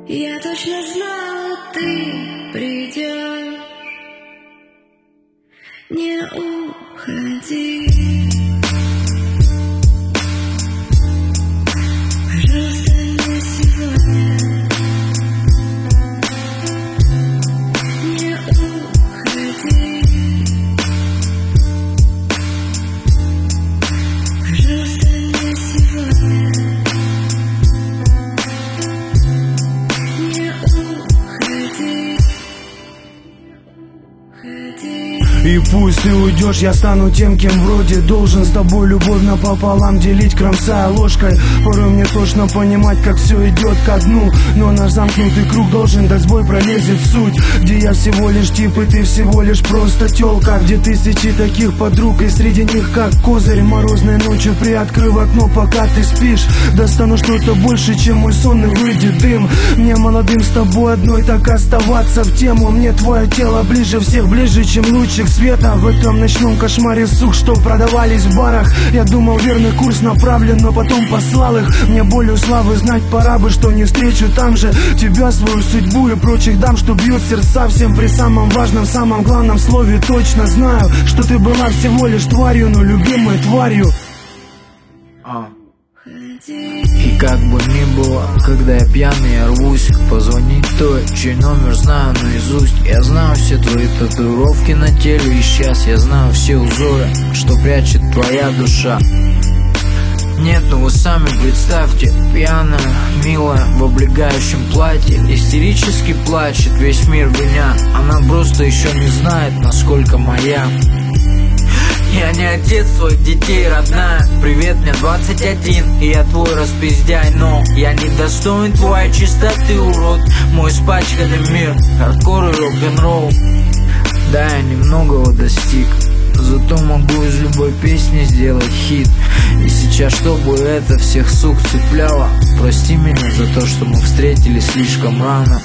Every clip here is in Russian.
Я точно знала, ты придешь. Не уходи. Пожалуйста, не сегодня. Не уходи. Пожалуйста, не сегодня. Не уходи. И пусть ты уйдешь, я стану тем, кем вроде должен. С тобой любовь напополам делить, кромсая ложкой. Порой мне точно понимать, как все идет ко дну. Но наш замкнутый круг должен дать сбой, пролезет в суть. Где я всего лишь тип, и ты всего лишь просто тёлка. Где тысячи таких подруг, и среди них как козырь. Морозной ночью приоткрыв окно, пока ты спишь. Достану что-то больше, чем мой сон, и выйдет дым. Мне молодым с тобой одной так оставаться в тему. Мне твое тело ближе всех, ближе, чем лучик света. В этом ночном кошмаре сух, что продавались в барах. Я думал, верный курс направлен, но потом послал их. Мне болью славы знать пора бы, что не встречу там же тебя, свою судьбу и прочих дам, что бьют сердца всем при самом важном, самом главном слове. Точно знаю, что ты была всего лишь тварью, но любимой тварью. И как бы ни было, когда я пьяный, я рвусь позвонить той, чей номер знаю наизусть. Я знаю все твои татуировки на теле, и сейчас я знаю все узоры, что прячет твоя душа. Нет, ну вы сами представьте, пьяная, милая, в облегающем платье, истерически плачет весь мир в меня. Она просто еще не знает, насколько моя. Я не отец своих детей, родная. Привет, мне 21, и я твой распиздяй. Но я не достоин твоей чистоты, урод. Мой испачканный мир, хардкор и рок-н-ролл. Да, я немногого достиг, зато могу из любой песни сделать хит. И сейчас, чтобы это всех сук цепляло, прости меня за то, что мы встретились слишком рано.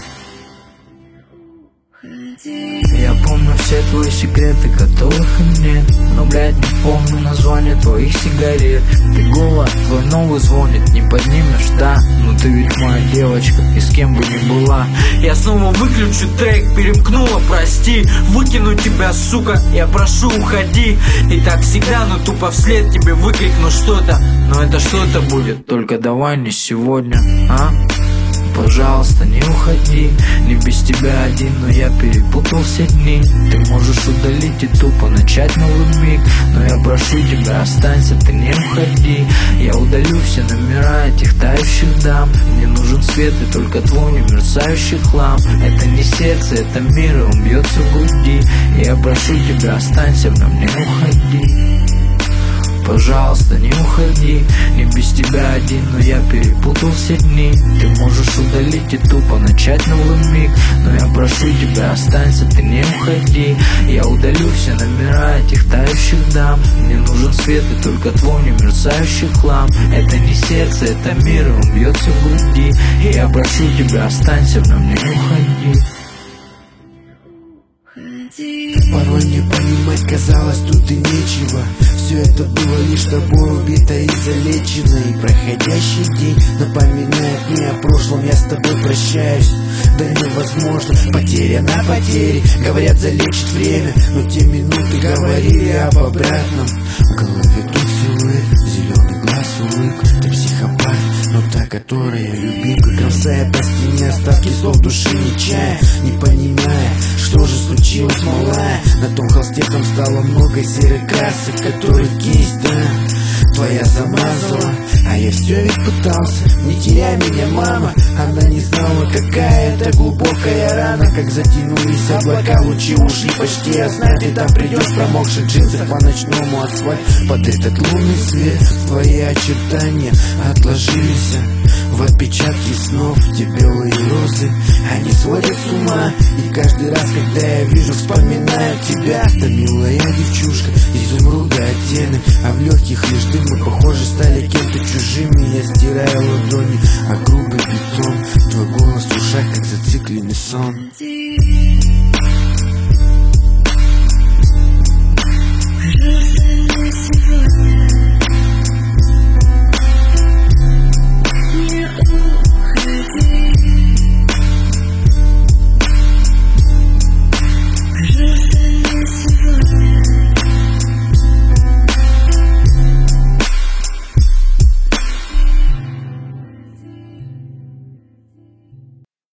Я помню все твои секреты, которых и нет. Но, блядь, не помню название твоих сигарет. Ты голая, твой новый звонит, не поднимешь, да? Ну ты ведь моя девочка, и с кем бы ни была. Я снова выключу трек, перемкнула, прости. Выкину тебя, сука, я прошу, уходи. И так всегда, но тупо вслед тебе выкрикну что-то. Но это что-то будет, только давай не сегодня, а? Пожалуйста, не уходи. Не без тебя один, но я перепутал все дни. Ты можешь удалить и тупо начать новый миг, но я прошу тебя, останься, ты не уходи. Я удалю все номера этих тающих дам. Мне нужен свет и только твой немерцающий хлам. Это не сердце, это мир, и он бьется в груди. Я прошу тебя, останься в нем, не уходи. Пожалуйста, не уходи. Не без тебя один, но я перепутал все дни. Ты можешь удалить и тупо начать новый миг, но я прошу тебя, останься, ты не уходи. Я удалю все номера этих тающих дам. Мне нужен свет и только твой немерцающий хлам. Это не сердце, это мир, и он бьется в груди. И я прошу тебя, останься в нем, не уходи. Порой не понимать казалось тут и нечего. Все это было лишь тобой убито и залечено. И проходящий день напоминает мне о прошлом. Я с тобой прощаюсь, да невозможно. Потеря на потере, говорят, залечит время. Но те минуты говорили об обратном. В голове тут силуэт, зеленый глаз, улыбка. Ты психопат, но та, которая любимка. Красая по стене, остатки слов души не чая. Не понимая, что же случилось, малая. На том холсте там стало много серых красок, которых кисть, да, твоя замазала. А я все ведь пытался, не теряй меня, мама. Она не знала, какая это глубокая рана. Как затянулись облака, лучи ушли почти. Я знаю, ты там придешь в промокших джинсах по ночному асфальту. Под этот лунный свет твои очертания отложились в отпечатки снов. Те белые розы, они сводят с ума. И каждый раз, когда я вижу, вспоминаю тебя. Та милая девчушка, изумруда оттенок, а в легких лишь дым. Мы, похоже, стали кем-то чужими. Я стираю ладони,